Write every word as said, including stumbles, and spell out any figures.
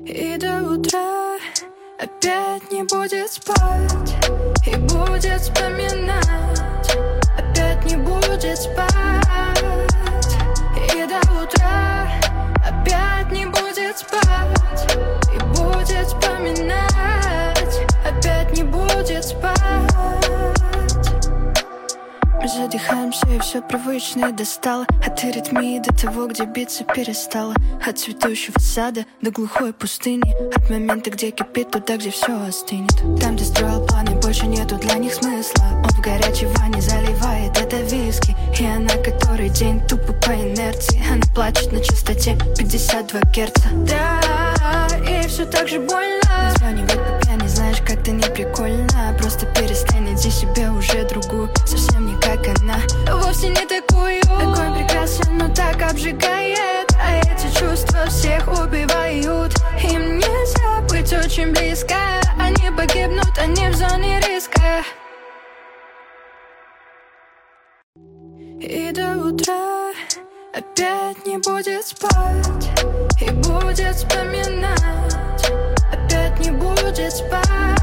И до утра опять не будет спать, и будет вспоминать, опять не будет спать. И до утра опять не будет спать, и будет вспоминать, опять не будет спать. Мы задыхаемся, и все привычное достало. От аритмии до того, где биться перестало. От цветущего сада до глухой пустыни. От момента, где кипит, туда, где все остынет. Там, где строил планы, больше нету для них смысла. Он в горячей ванне заливает это виски. И она который день тупо по инерции. Она плачет на частоте пятьдесят два герца. Да, и все так же больно. Названивать по пьяни, знаешь, как-то не прикольно. Просто перестань, найди себе уже другую. Совсем не как она, вовсе не такую. Огонь прекрасен, но так обжигает. А эти чувства всех убивают. Им нельзя быть очень близко. Они погибнут, они в зоне риска. И до утра опять не будет спать, и будет вспоминать, опять не будет спать.